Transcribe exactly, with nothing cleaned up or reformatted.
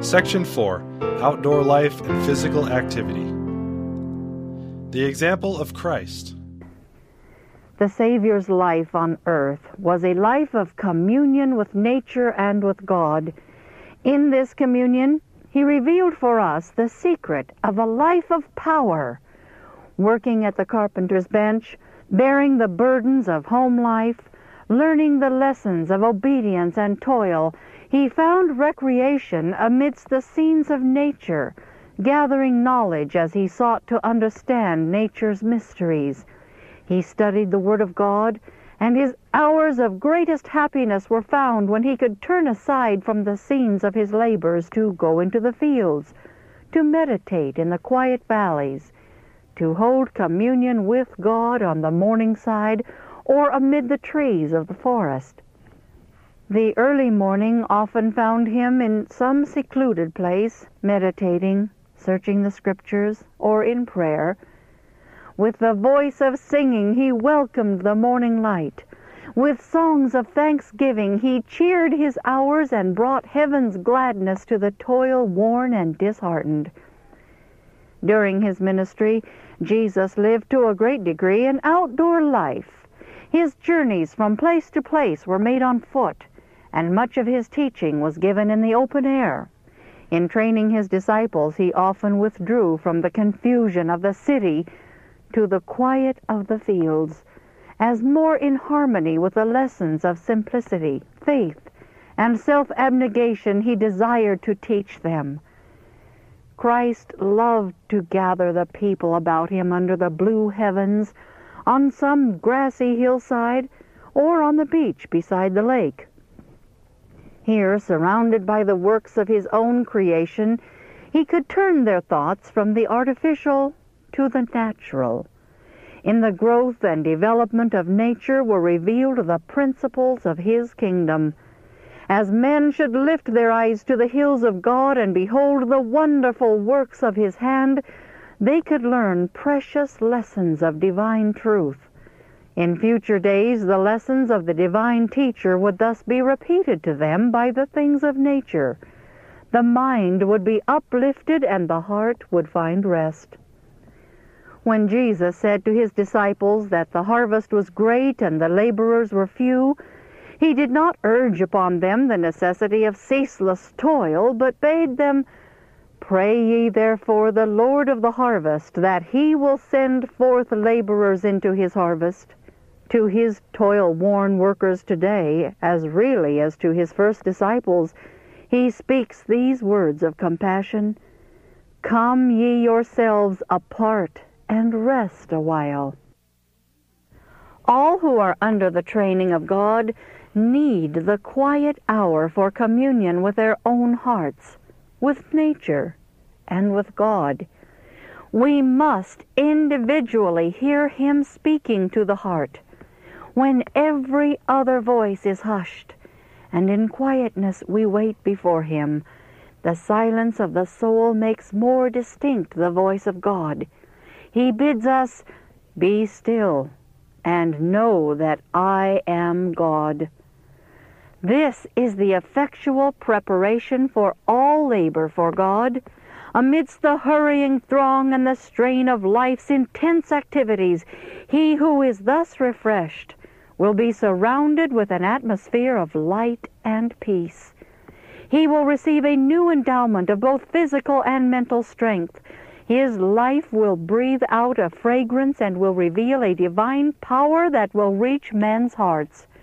Section four. Outdoor Life and Physical Activity. The example of Christ. The Savior's life on earth was a life of communion with nature and with God. In this communion, he revealed for us the secret of a life of power. Working at the carpenter's bench, bearing the burdens of home life, learning the lessons of obedience and toil, he found recreation amidst the scenes of nature, gathering knowledge as he sought to understand nature's mysteries. He studied the Word of God, and his hours of greatest happiness were found when he could turn aside from the scenes of his labors to go into the fields, to meditate in the quiet valleys, to hold communion with God on the morning-side or amid the trees of the forest. The early morning often found him in some secluded place, meditating, searching the Scriptures, or in prayer. With the voice of singing he welcomed the morning light. With songs of thanksgiving he cheered his hours and brought heaven's gladness to the toil-worn and disheartened. During his ministry, Jesus lived to a great degree an outdoor life. His journeys from place to place were made on foot, and much of his teaching was given in the open air. In training his disciples, he often withdrew from the confusion of the city to the quiet of the fields, as more in harmony with the lessons of simplicity, faith, and self-abnegation he desired to teach them. Christ loved to gather the people about him under the blue heavens, on some grassy hillside, or on the beach beside the lake. Here, surrounded by the works of his own creation, he could turn their thoughts from the artificial to the natural. In the growth and development of nature were revealed the principles of his kingdom. As men should lift their eyes to the hills of God and behold the wonderful works of his hand, they could learn precious lessons of divine truth. In future days, the lessons of the divine teacher would thus be repeated to them by the things of nature. The mind would be uplifted and the heart would find rest. When Jesus said to his disciples that the harvest was great and the laborers were few, he did not urge upon them the necessity of ceaseless toil, but bade them, "Pray ye therefore the Lord of the harvest, that he will send forth laborers into his harvest." To his toil-worn workers today, as really as to his first disciples, he speaks these words of compassion: "Come ye yourselves apart and rest a while." All who are under the training of God need the quiet hour for communion with their own hearts, with nature, and with God. We must individually hear him speaking to the heart, when every other voice is hushed, and in quietness we wait before him. The silence of the soul makes more distinct the voice of God. He bids us, "Be still, and know that I am God." This is the effectual preparation for all labor for God. Amidst the hurrying throng and the strain of life's intense activities, he who is thus refreshed will be surrounded with an atmosphere of light and peace. He will receive a new endowment of both physical and mental strength. His life will breathe out a fragrance and will reveal a divine power that will reach men's hearts.